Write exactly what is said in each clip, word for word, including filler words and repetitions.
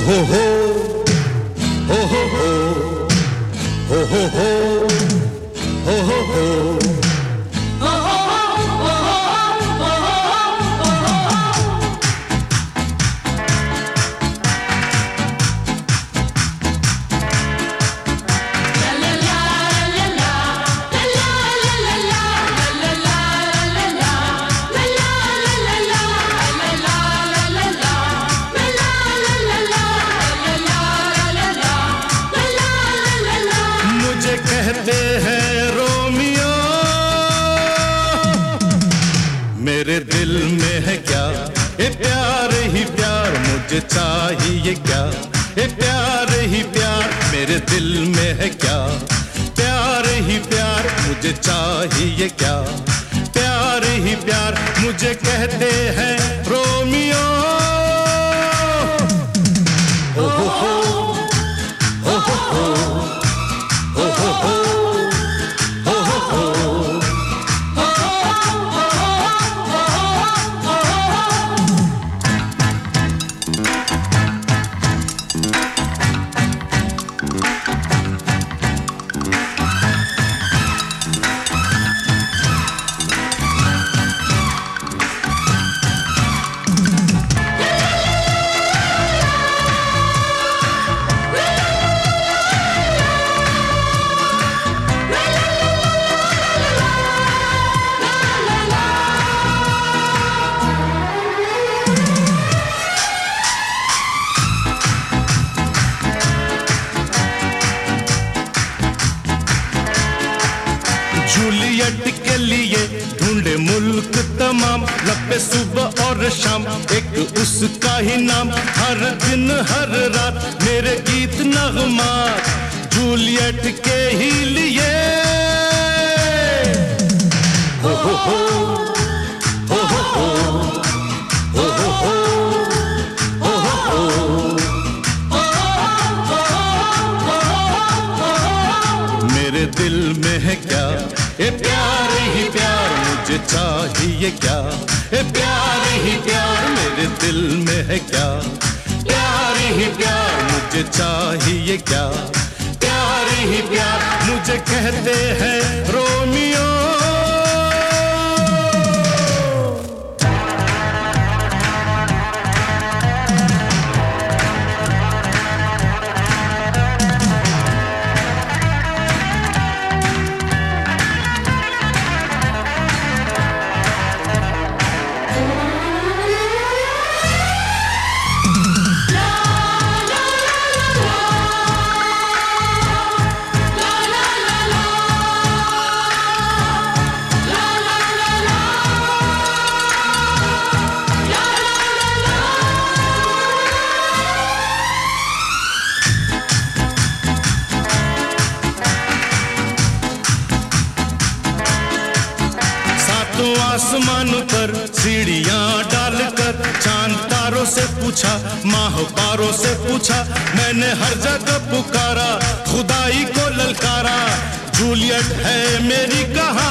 हो हो हो हो हो हो हो हो हो हो कहते हैं रोमियो, मेरे दिल में है क्या ये प्यार ही प्यार, मुझे चाहिए क्या ये प्यार ही प्यार, मेरे दिल में है क्या प्यार ही प्यार, मुझे चाहिए क्या प्यार ही प्यार, मुझे कहते हैं रोमियो। ओ हो हो ओ हो हो हो हो हो हो हो हो। जूलियट के लिए ढूंढे मुल्क तमाम, लपे सुबह और शाम एक उसका ही नाम, हर दिन हर रात मेरे गीत नगमात जूलियट के ही लिए। हो हो हो हो हो हो हो हो हो हो हो हो। मेरे दिल में है क्या ये प्यार ही प्यार, मुझे चाहिए क्या ये प्यार ही प्यार, मेरे दिल में है क्या प्यार ही प्यार, मुझे चाहिए क्या प्यार ही प्यार, मुझे कहते हैं रोमियो। तो आसमान पर सीढ़ियां डालकर चांद तारों से पूछा, माह पारों से पूछा, मैंने हर जगह पुकारा, खुदाई को ललकारा, जूलियट है मेरी कहाँ।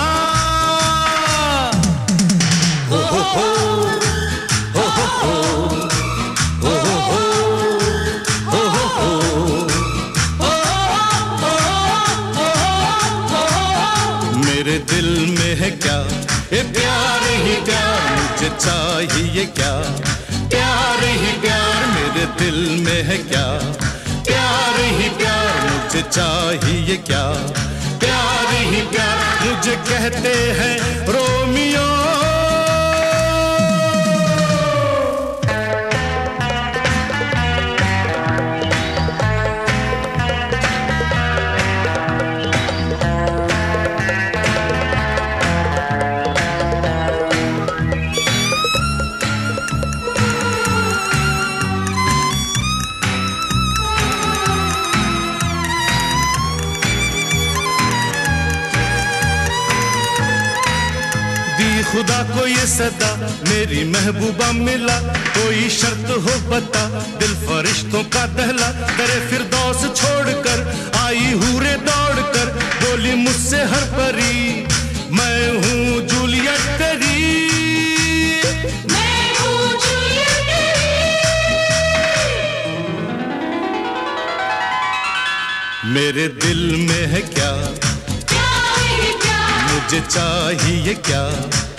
हो हो हो हो हो हो हो हो हो हो हो हो। मेरे दिल में है क्या ये प्यार ही प्यार, मुझे चाहिए क्या प्यार ही प्यार, मेरे दिल में है क्या प्यार ही प्यार, मुझे चाहिए क्या प्यार ही प्यार, मुझे कहते हैं रोमियो। खुदा को ये सदा मेरी महबूबा मिला, कोई शर्त हो बता दिल फरिश्तों का दहला, तेरे फिरदौस छोड़कर आई हूरे दौड़कर, बोली मुझसे हर परी मैं हूँ जूलियट तेरी। मैं हूँ जूलियट तेरी। मेरे दिल में है क्या, प्यार ही प्यार, मुझे चाहिए क्या।